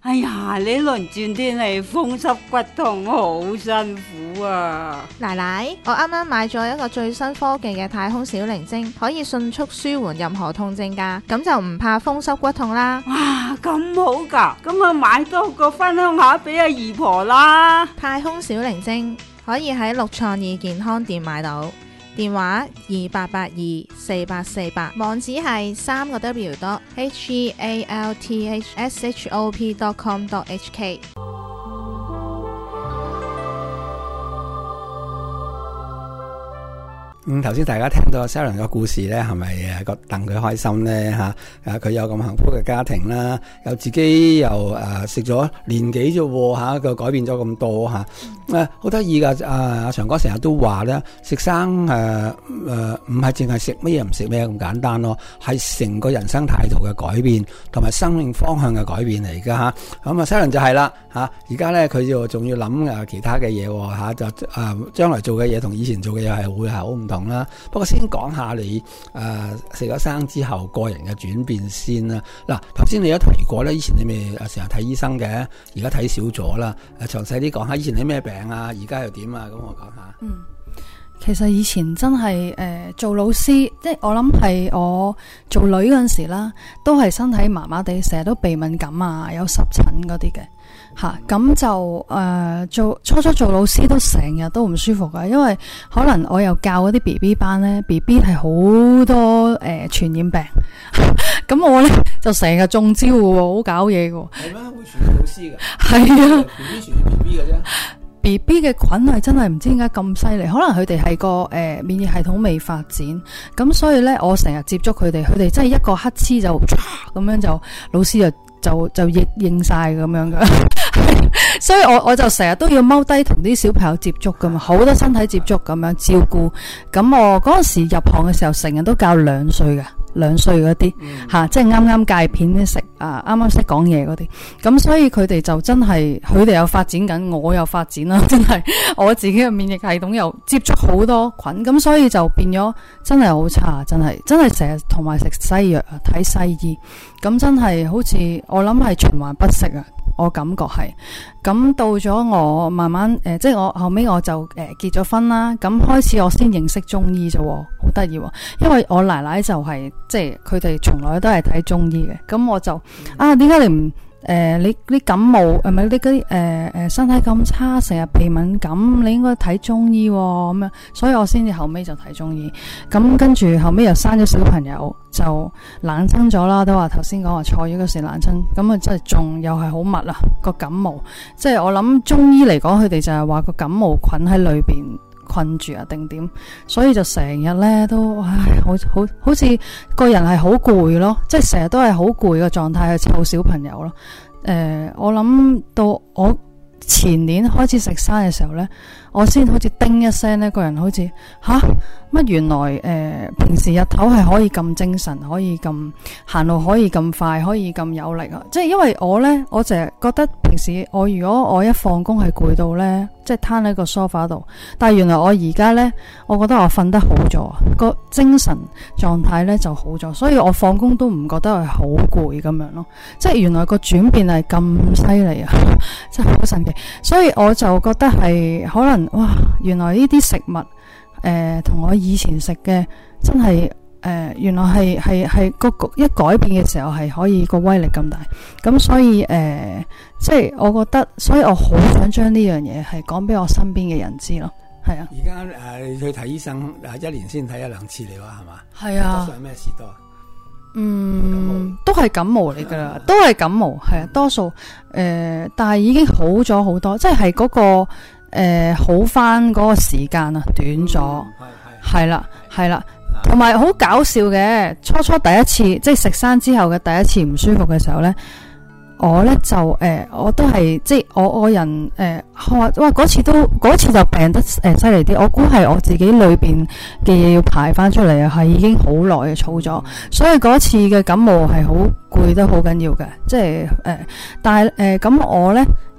哎呀，呢輪轉天氣風濕骨痛好辛苦啊！ 奶奶，我啱啱買咗一個最新科技嘅太空小靈精，可以迅速舒緩任何痛症㗎，咁就唔怕風濕骨痛啦。 哇，咁好㗎，咁啊買多個分享下俾阿姨婆啦。 太空小靈精可以喺六創意健康店買到，電話28824848，網址係3個W.healthshop.com.hk。 頭先大家聽到 Sharon 嘅故事咧，係咪覺得戥佢開心咧嚇？佢有咁幸福嘅家庭啦，又自己又食咗年幾啫喎嚇，佢改變咗咁多嚇，好得意噶！阿長哥成日都話咧，食生唔係淨係食乜嘢唔食咩咁簡單咯，係成個人生態度嘅改變同埋生命方向嘅改變嚟㗎嚇。咁啊 Sharon 就係啦嚇，而家咧佢就仲要諗其他嘅嘢喎嚇，就將來做嘅嘢同以前做嘅嘢係會係好唔同啦。不過先講下你食咗生之後個人嘅轉變先啦。嗱，頭先你有提過咧，以前你咪成日睇醫生嘅，而家睇少咗啦。詳細啲講下以前你咩病啊，而家又點啊？咁我講下。 其實以前真係做老師，即係我諗係我做女嗰陣時啦，都係身體麻麻地，成日都鼻敏感啊，有濕疹嗰啲嘅。咁就初初做老師都成日都唔舒服噶，因為可能我又教嗰啲 BB 班咧，BB 係好多傳染病，咁我咧就成日中招喎，好搞嘢喎。 係咩？會傳染老師噶？ 係啊 ，BB 傳染 BB 嘅啫。 BB 嘅菌係真係唔知點解咁犀利，可能佢哋係個免疫系統未發展，咁所以咧我成日接觸佢哋真係一個乞嗤就咁樣就老師就應晒咁樣噶，所以我就成日都要踎低同啲小朋友接觸噶嘛，好多身體接觸咁樣照顧。咁我嗰陣時入行嘅時候，成日都教2歲嘅，2歲嗰啲即係啱啱戒片食啱啱識講嘢嗰啲。咁所以佢哋就真係佢哋又發展緊，我又發展啦，真係我自己嘅免疫系統又接觸好多菌，咁所以就變咗真係好差，真係成日同埋食西藥啊，睇西醫，咁真係好似我諗係循環不息啊，我感覺係。咁到咗我慢慢即係我後尾我就結咗婚啦，咁開始我先認識中醫啫，好得意喎，因為我奶奶就係即係佢哋從來都係睇中醫嘅，咁我就點解你唔你感冒係咪你嗰啲身體咁差，成日鼻敏感，你應該睇中醫咁樣，所以我先至後尾就睇中醫。咁跟住後尾又生咗小朋友，就冷親咗啦，都話頭先講話坐月嗰時冷親，咁啊真係仲又係好密啊個感冒，即係我諗中醫嚟講，佢哋就係話個感冒菌喺裏邊困住啊定點，所以就成日咧都好似個人係好攰咯，即係成日都係好攰嘅狀態去湊小朋友咯。我諗到我前年開始食生嘅時候咧，我先好似叮一聲咧，個人好似乜原來平時日頭係可以咁精神，可以咁行路，可以咁快，可以咁有力啊！即係因為我咧，我淨係覺得平時如果我一放工係攰到咧，即係攤喺個 sofa 度，但係原來我而家咧，我覺得我瞓得好咗，個精神狀態咧就好咗，所以我放工都唔覺得係好攰咁樣咯。即係原來個轉變係咁犀利啊！真係好神奇，所以我就覺得係可能原來呢啲食物同我以前食嘅真係原來係個一改變嘅時候係可以個威力咁大，咁所以即係我覺得，所以我好想將呢樣嘢係講俾我身邊嘅人知咯。係啊， 而家你去睇醫生1年先睇1-2次你話係嘛？ 係啊， 多數係咩事多啊？ 都係感冒嚟噶啦，都係感冒，係啊，多數但係已經好咗好多，即係嗰個好翻嗰個時間啊短咗，係啦，同埋好搞笑嘅，初第一次即係食生之後嘅第一次唔舒服嘅時候咧，我咧就我都係即係我人嗰次就病得犀利啲，我估係我自己裏邊嘅嘢要排翻出嚟啊，係已經好耐嘅儲咗，所以嗰次嘅感冒係好攰得好緊要嘅，即係但係咁我咧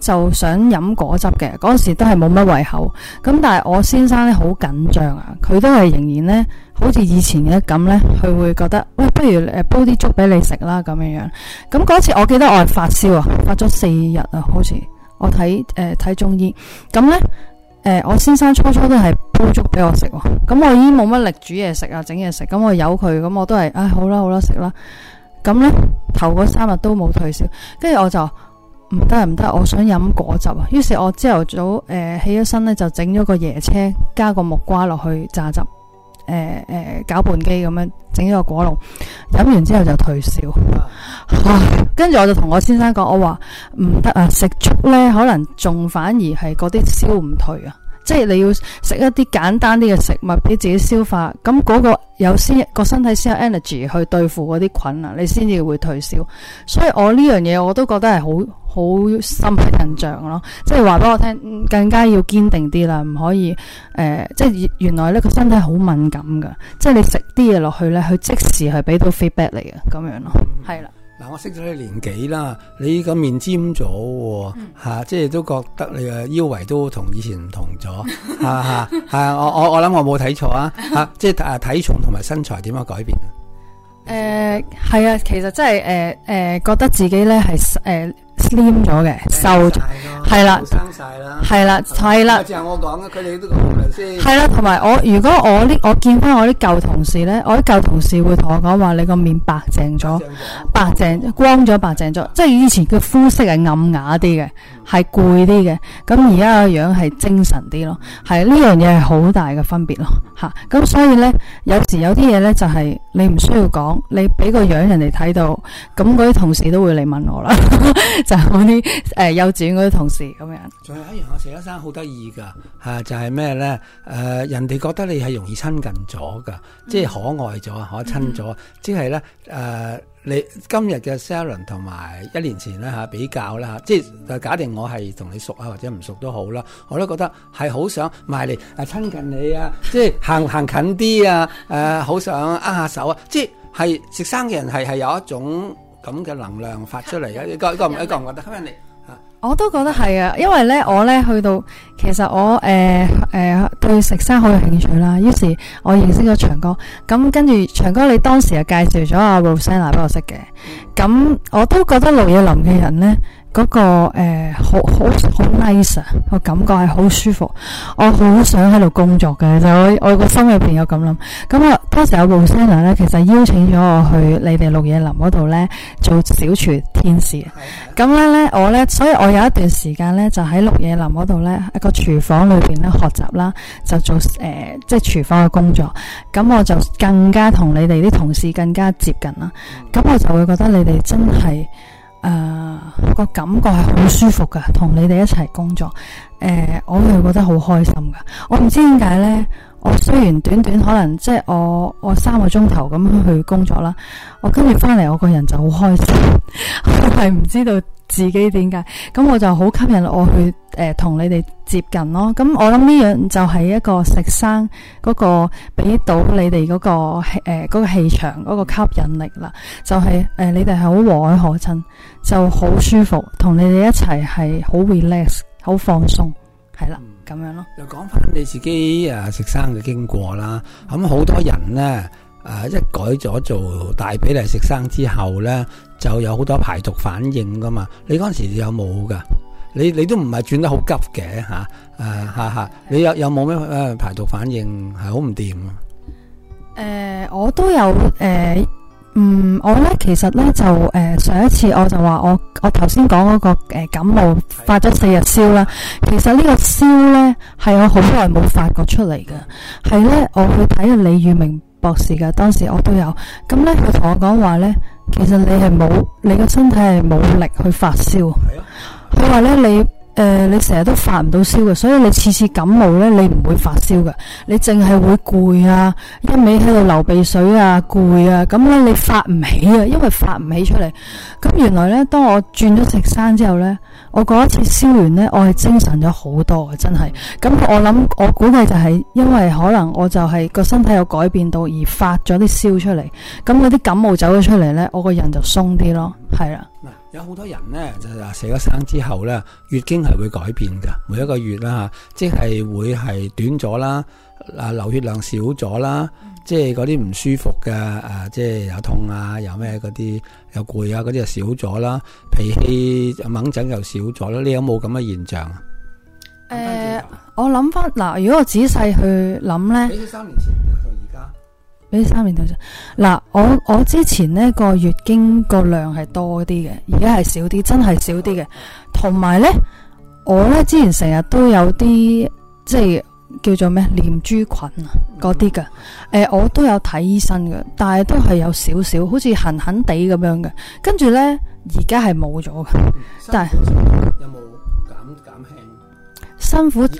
就想飲果汁嘅，嗰時都係冇乜胃口。咁但係我先生咧好緊張啊，佢都係仍然咧好似以前嘅咁咧，佢會覺得喂，不如煲啲粥俾你食啦咁樣樣。咁嗰次我記得我係發燒啊，發咗4日啊，好似我睇中醫。咁咧我先生初都係煲粥俾我食，咁我已經冇乜力煮嘢食啊，整嘢食，咁我由佢，咁我都係好啦食啦。咁咧頭嗰3日都冇退燒，跟住我就唔得，我想飲果汁啊。於是我朝頭早起咗身咧，就整咗個椰青加個木瓜落去榨汁，攪拌機咁樣整咗個果露，飲完之後就退燒。跟住我就同我先生講，我話唔得啊，食粥咧可能仲反而係嗰啲燒唔退啊。即係你要食一啲簡單啲嘅食物俾自己消化，咁嗰個身體先有 energy 去對付嗰啲菌啊，你先至會退燒。所以我呢樣嘢我都覺得係好深刻印象咯，即係話俾我聽，更加要堅定啲啦，唔可以即係原來呢個身體好敏感噶，即係你食啲嘢落去咧，佢即時係俾到 feedback 嚟嘅咁樣咯，係啦。 嗱，我識咗你年幾啦，你個面尖咗喎，即係都覺得你嘅腰圍都同以前唔同咗，我諗我冇睇錯啊，即係體重同埋身材點樣改變？ 係啊，其實真係覺得自己咧係slim 咗嘅，瘦咗，係啦， 生晒啦， 係啦，係啦。 就係我講嘅，佢哋都講嚟先。 係啦，同埋如果我見翻我啲舊同事咧，我啲舊同事會同我講話，你個面白淨咗，光咗，白淨咗，即係以前嘅膚色係暗啞啲嘅，係攰啲嘅，咁而家個樣係精神啲咯，係呢樣嘢係好大嘅分別咯，吓，咁所以咧，有時有啲嘢咧就係你唔需要講，你俾個樣人哋睇到，咁嗰啲同事都會嚟問我啦。就係嗰啲幼稚園嗰啲同事咁樣。 仲有一樣我石一生好得意噶，就係咩咧？人哋覺得你係容易親近咗噶，即係可愛咗、可親咗，即係咧你今日嘅 Sharon 同埋1年前咧比較啦，即係假定我係同你熟啊或者唔熟都好啦，我都覺得係好想埋嚟親近你啊，即係行近啲啊，好想握下手啊，即係食生嘅人係有一種咁嘅能量發出嚟嘅，一個唔覺得吸引你？ 我都覺得係啊，因為咧我咧去到，其實我對食生好有興趣啦，於是我認識咗長哥，咁跟住長哥你當時就介紹咗阿 Rosanna 俾我識嘅，咁我都覺得綠野林嘅人咧。嗰個好 nice 啊，個感覺係好舒服，我好想喺度工作嘅，就我個心入邊有咁諗。咁啊，當時有 Rosanna 咧，其實邀請咗我去你哋綠野林嗰度咧做小廚天使。咁咧我咧，所以我有一段時間咧就喺綠野林嗰度咧一個廚房裏邊咧學習啦，就做即係廚房嘅工作。咁我就更加同你哋啲同事更加接近啦。咁我就會覺得你哋真係。個感覺係好舒服噶，同你哋一齊工作，我會覺得好開心噶。我唔知點解呢，我雖然短可能即係我3個鐘頭咁樣去工作啦，我跟住翻嚟我個人就好開心，我係唔知道自己點解，咁我就好吸引我去同你哋接近咯。咁我諗呢樣就係一個食生嗰個俾到你哋嗰個氣場嗰個吸引力啦，就係你哋係好和藹可親，就好舒服，同你哋一齊係好 relax 好放鬆，係啦咁樣咯。 又講翻你自己食生嘅經過啦，咁好多人呢一改咗做大比例食生之後呢，就有好多排毒反應噶嘛。你嗰陣時有冇噶？你都唔係轉得好急嘅吓，你有冇咩排毒反應係好唔掂啊？ 我都有我咧其實咧就上一次我就話我頭先講嗰個感冒發咗4日燒啦，其實呢個燒咧係我好耐冇發覺出嚟嘅，係咧我去睇下李宇明博士嘅，當時我都有，咁咧佢同我講話咧，其實你個身體係冇力去發燒，佢話咧你成日都發唔到燒嘅，所以你次感冒咧你唔會發燒嘅，你淨係會攰啊，一味喺度流鼻水啊，攰啊，咁咧你發唔起啊，因為發唔起出嚟。咁原來咧當我轉咗食生之後咧，我嗰一次燒完咧，我係精神咗好多嘅，真係。咁我估計就係因為可能我就係個身體有改變到而發咗啲燒出嚟，咁嗰啲感冒走咗出嚟咧，我個人就鬆啲咯，係啦。 有好多人咧就寫咗生之後咧，月經係會改變㗎，每一個月啦嚇，即係會係短咗啦，流血量少咗啦，即係嗰啲唔舒服嘅即係有痛啊，有咩嗰啲有攰啊嗰啲就少咗啦，脾氣猛疹又少咗啦，你有冇咁嘅現象啊？ 我諗翻嗱，如果我仔細去諗咧， 比起3年前到而家， 比起3年前嗱，我之前呢個月經個量係多啲嘅，而家係少啲，真係少啲嘅。同埋咧，我咧之前成日都有啲即係叫做咩念珠菌啊嗰啲嘅，我都有睇醫生嘅，但係都係有少少，好似痕痕地咁樣嘅。跟住咧，而家係冇咗嘅，但係有冇減輕？ 辛苦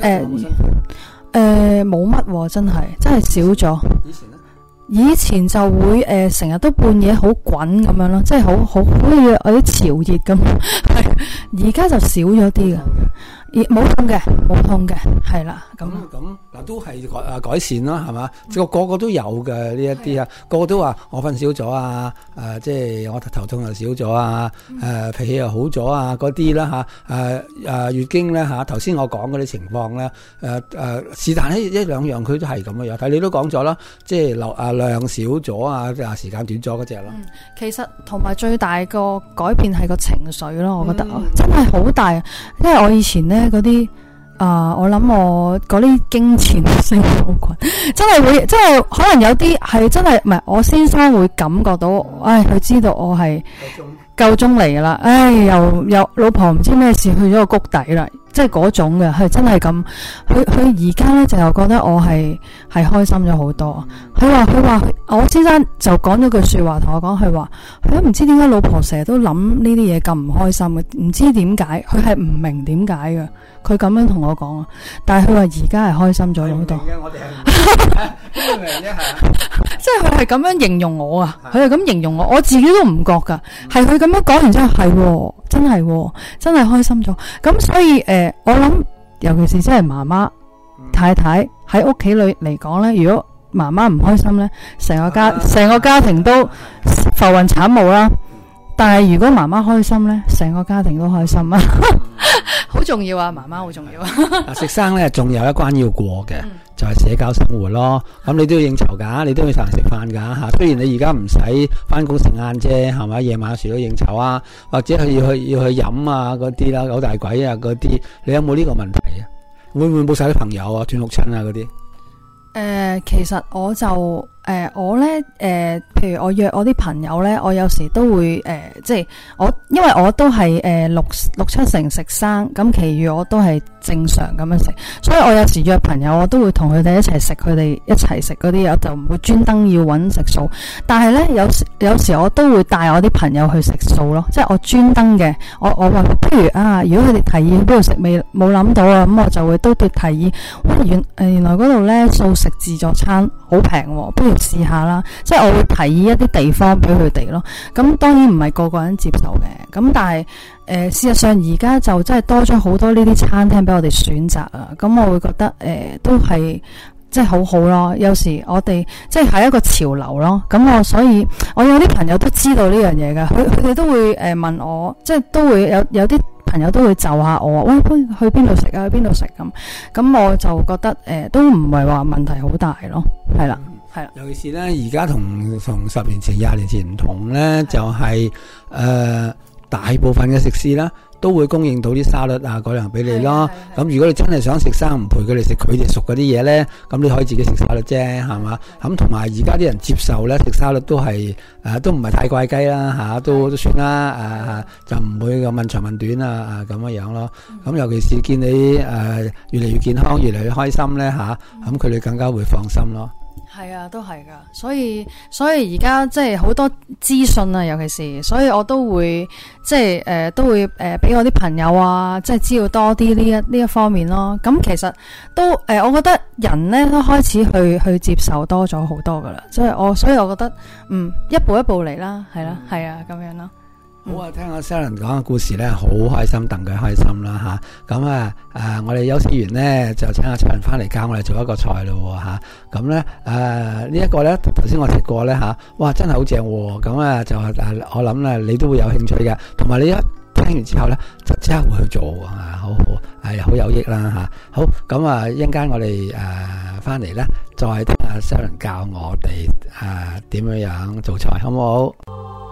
冇乜，真係少咗。以前就會成日都半夜好滾咁樣咯，即係好似有啲潮熱咁。而家就少咗啲嘅，冇痛嘅，係啦。咁嗱都係改善啦，係嘛？個個都有嘅呢一啲啊，個個都話我瞓少咗啊，即係我頭痛又少咗啊，脾氣又好咗啊，嗰啲啦嚇，月經咧嚇，頭先我講嗰啲情況咧，是但一兩樣佢都係咁嘅樣，但係你都講咗啦，即係量少咗啊，時間短咗嗰隻咯。 其實同埋最大個改變係個情緒咯，我覺得真係好大，因為我以前咧嗰啲我諗我嗰啲經前性好菌，真係可能有啲係真係唔係，我先生會感覺到，佢知道我係夠鐘嚟噶啦，又老婆唔知咩事去咗個谷底啦，即係嗰種嘅，係真係咁。佢而家咧就又覺得我係開心咗好多。佢話我先生就講咗句說話同我講，佢話佢都唔知點解老婆成日都諗呢啲嘢咁唔開心嘅，唔知點解，佢係唔明點解嘅。佢咁樣同我講啊，但係佢話而家係開心咗好多。 我哋係明啫，係即係佢係咁樣形容我啊，佢係咁形容我自己都唔覺噶，係佢咁樣講完之後係真係開心咗。咁所以我諗，尤其是即係媽媽太太喺屋企裏嚟講咧，如果媽媽唔開心咧，成個家庭都浮雲慘霧啦。但係如果媽媽開心咧，成個家庭都開心啊！好重要啊，媽媽好重要啊！ 食生咧，仲有一關要過嘅，就係社交生活咯。咁你都要應酬噶，你都要同人食飯噶吓。雖然你而家唔使翻工食晏啫，係咪？夜晚有時都應酬啊，或者要去飲啊嗰啲啦，九大簋啊嗰啲，你有冇呢個問題啊？會唔會冇晒啲朋友啊，斷六親啊嗰啲？ 其實我就我咧譬如我約我啲朋友咧，我有時都會即係因為我都係六七成食生，咁其餘我都係正常咁樣食，所以我有時約朋友我都會同佢哋一齊食，佢哋一齊食嗰啲，我就唔會專登要揾食素。但係咧有時我都會帶我啲朋友去食素咯，即係我專登嘅，我話不如如果佢哋提議去邊度食，冇諗到啊，咁我就會都提議，原來嗰度咧素食自助餐好平，不如試下啦。即係我會提議一啲地方俾佢哋咯。咁當然唔係個個人接受嘅，咁但係事實上而家就真係多咗好多呢啲餐廳俾我哋選擇啊。咁我會覺得都係即係好好咯。有時我哋即係一個潮流咯。咁所以我有啲朋友都知道呢樣嘢㗎，佢哋都會問我，即係都會有啲朋友都會就下我，喂，去邊度食啊？去邊度食咁我就覺得都唔係話問題好大咯，係啦。係啦， 尤其是咧，而家同10年前、20年前唔同咧，就係大部分嘅食肆啦，都會供應到啲沙律啊嗰樣俾你咯。咁如果你真係想食生唔陪佢哋食佢哋熟嗰啲嘢咧，咁你可以自己食沙律啫，係嘛？咁同埋而家啲人接受咧食沙律都係都唔係太怪雞啦嚇，都算啦就唔會咁問長問短啊咁樣咯。咁尤其是見你越嚟越健康，越嚟越開心咧嚇，咁佢哋更加會放心咯。 係啊，都係噶，所以而家即係好多資訊啊，尤其是，所以我都會即係都會俾我啲朋友啊，即係知道多啲呢一方面咯。咁其實都我覺得人咧都開始去接受多咗好多噶啦，所以我覺得一步一步嚟啦，係啦，係啊，咁樣咯。 好啊，聽阿 Sharon 講嘅故事咧，好開心，戥佢開心啦吓。咁我哋休息完咧，就請阿 Sharon 翻嚟教我哋做一個菜咯吓。咁咧呢一個咧，頭先我食過咧吓，哇真係好正喎。咁就我諗咧，你都會有興趣嘅，同埋你一聽完之後咧，就即刻會去做啊，好好有益啦吓。好，咁一陣間我哋翻嚟咧，再聽阿 Sharon 教我哋點樣做菜，好唔好？